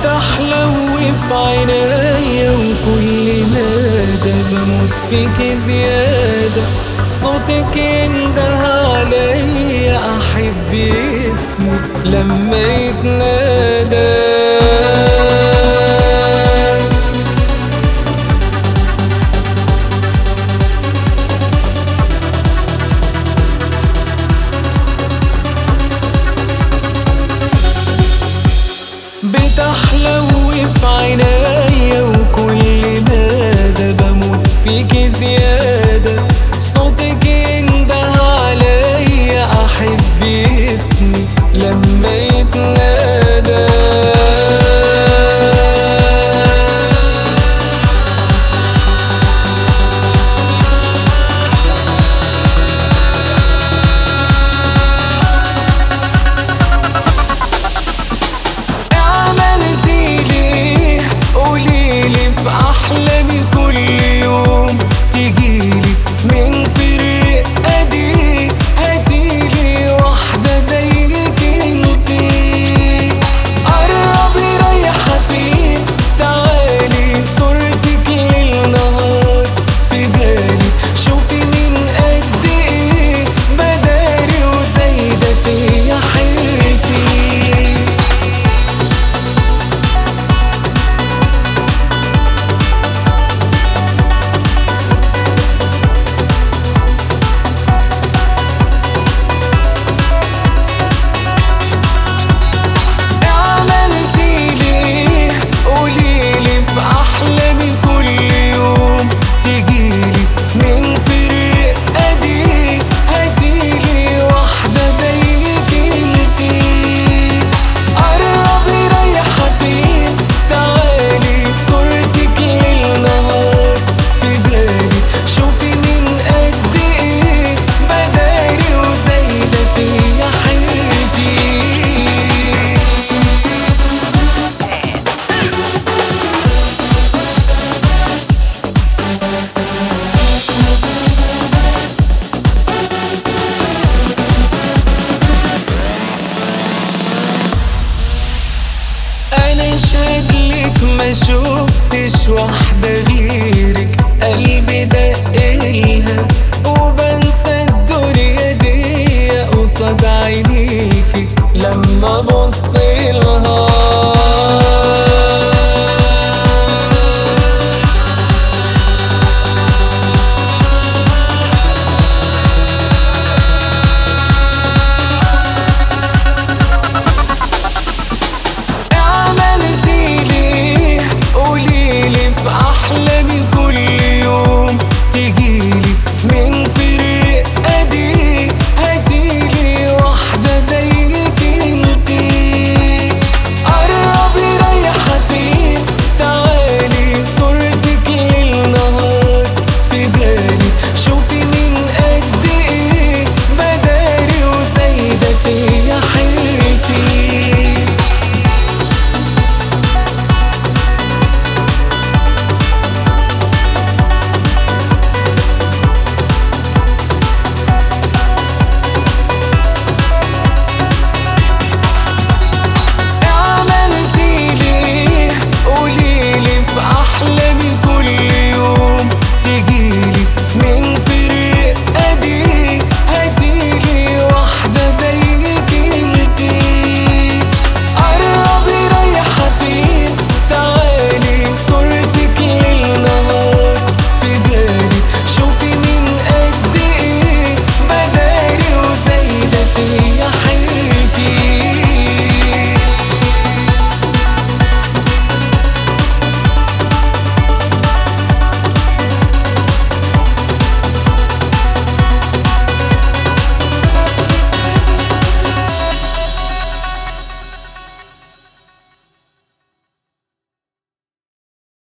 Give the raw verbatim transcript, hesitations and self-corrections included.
بتحلو في عينيا وكل نادى بموت فيك زيادة، صوتك ينده عليا أحب اسمي لما يتنادى. بتحلو في عينيا وكل نادى بموت فيك زيادة، صوتك ينده عليا أحب اسمي لما يتنادى. في أحلامي كل يوم تجيلي من فرقة دي، هاتيلي واحدة زيك انتي. قربي رايحة فين تعالي، صورتك للنهار في بالي، شوفي من قد ايه بداري وزايدة فيا حيرتي. أحلامي كل يوم تجيلي من فرقة دي، هاتيلي واحدة زيك انتي. قربي رايحة فين تعالي، صورتك للنهار في بالي، شوفي من قد ايه بداري وزايدة فيا حيرتي. أنا أشهدلك ما شوفتش واحدة غيرك، قلبي دقلها وبنسى الدنيا دي قصاد عينيكي لما أبصلها.